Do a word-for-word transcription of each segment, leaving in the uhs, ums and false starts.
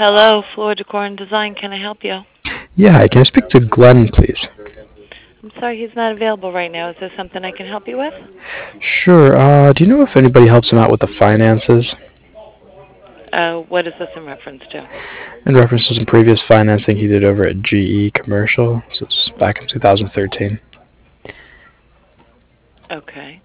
Hello, Floor Decor and Design. Can I help you? Yeah, hi, can I speak to Glenn, please? I'm sorry, he's not available right now. Is there something I can help you with? Sure. Uh, do you know if anybody helps him out with the finances Uh, what is this in reference to? in reference to some previous financing he did over at G E Commercial? So this was back in two thousand thirteen. Okay.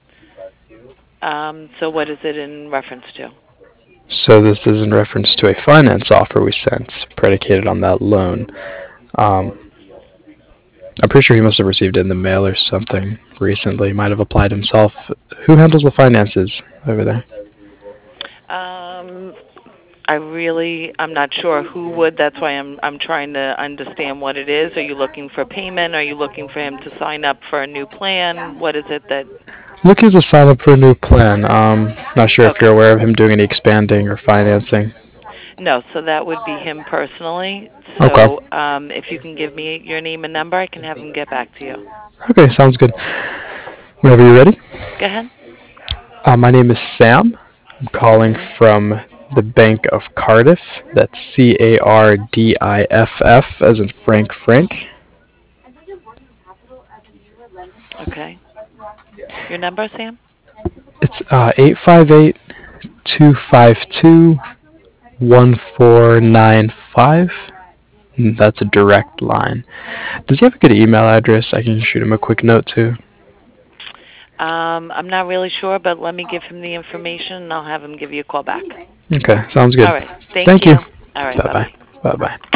Um, so what is it in reference to? So this is in reference to a finance offer we sent, predicated on that loan. Um, I'm pretty sure he must have received it in the mail or something recently. Might have applied himself. Who handles the finances over there? Um, I really, I'm not sure who would. That's why I'm, I'm trying to understand what it is. Are you looking for payment? Are you looking for him to sign up for a new plan? What is it that? Looking to sign up for a new plan. Um, not sure if you're Okay. aware of him doing any expanding or financing. No, so that would be him personally. Okay. So um, if you can give me your name and number, I can have him get back to you. Okay, sounds good. Whenever you're ready. Go ahead. Uh, my name is Sam. I'm calling Okay. from the Bank of Cardiff. That's C A R D I F F, as in Frank Frank. Okay. Your number, Sam? It's uh, eight five eight, two five two, one four nine five. That's a direct line. Does he have a good email address? I can shoot him a quick note to. Um, I'm not really sure, but let me give him the information and I'll have him give you a call back. Okay, sounds All good. right. Thank Thank you. you. All right. Bye bye. Bye-bye. Bye bye.